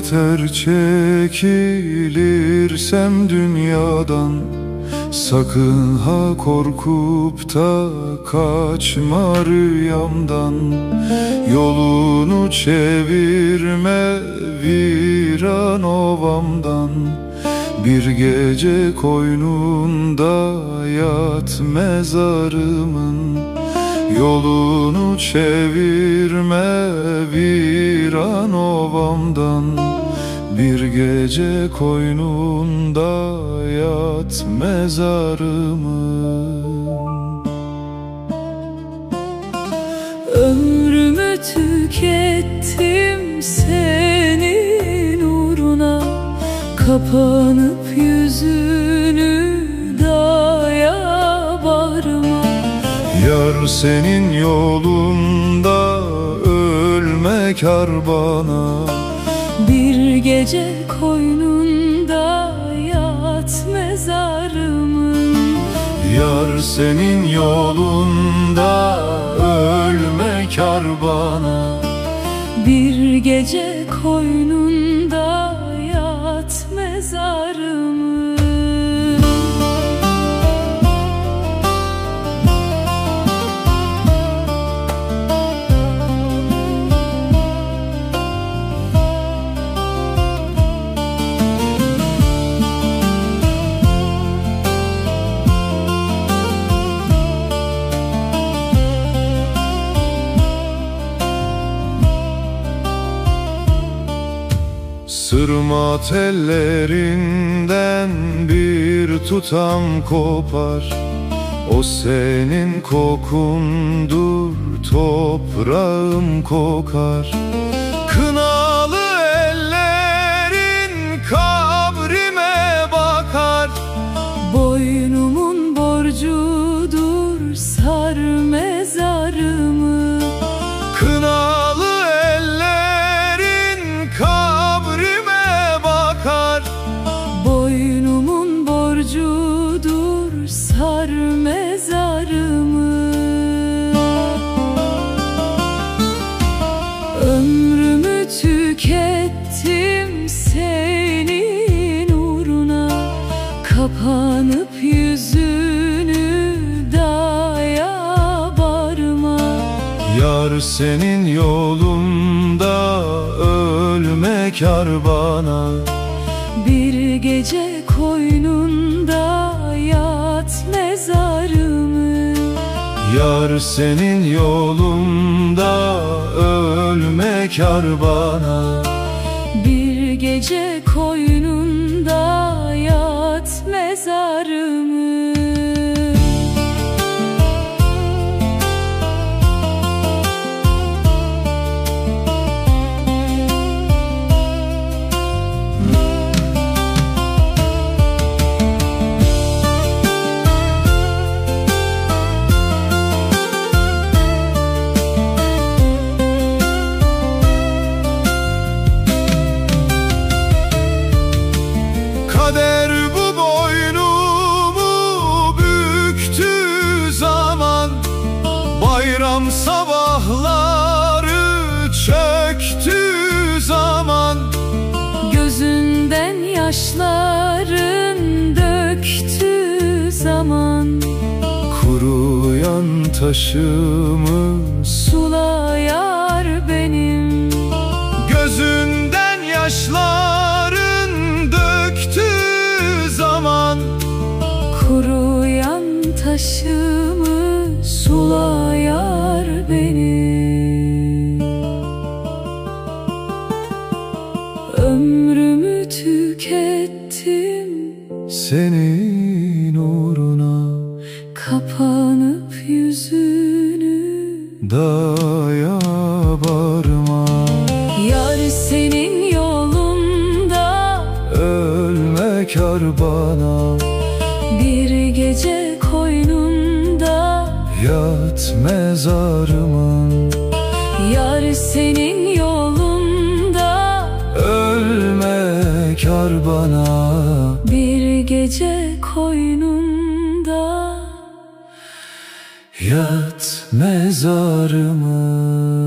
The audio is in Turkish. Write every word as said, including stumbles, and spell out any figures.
yeter çekilirsem dünyadan. Sakın ha korkup da kaçma rüyamdan. Yolunu çevirme viran ovamdan. Bir gece koynunda yat mezarımın. Yolunu çevirme viran ovamdan. Bir gece koynunda yat mezarımın. Ömrümü tükettim senin uğruna. Kapanıp yüzünü daya bağrıma. Yar senin yolunda ölmek kar bana. Bir gece koynunda yat mezarımın. Yar senin yolunda ölmek kar bana. Bir gece koynunda yat mezarımın. Sırma tellerinden bir tutam kopar. O senin kokundur, toprağım kokar. Kınalı ellerin kabrime bakar. Boynumun borcudur, sar mezarımı. Kınalı ellerin kabrime bakar. Boynumun borcudur, sar mezarımı. Ömrümü tükettim senin uğruna. Kapanıp yüzünü daya bağrıma. Yar senin yolunda ölmek kar bana. Bir gece koynunda yat mezarımın. Yar senin yolunda ölmek kar bana. Bir gece koynunda yat mezarımın. Kader bu boynumu büktü zaman. Bayram sabahları çöktü zaman. Gözünden yaşların döktü zaman. Kuruyan taşımı sulayar benim. Gözünden yaşların döktü zaman. Kuruyan taşımı sulayar benim. Ömrümü tükettim senin uğruna. Kapanıp yüzünü daya bağrıma. Yar senin yolunda ölmek kar bana. Bir gece koynunda yat mezarımın. Yar senin yolunda ölmek kar bana. Bir gece koynunda yat mezarımın.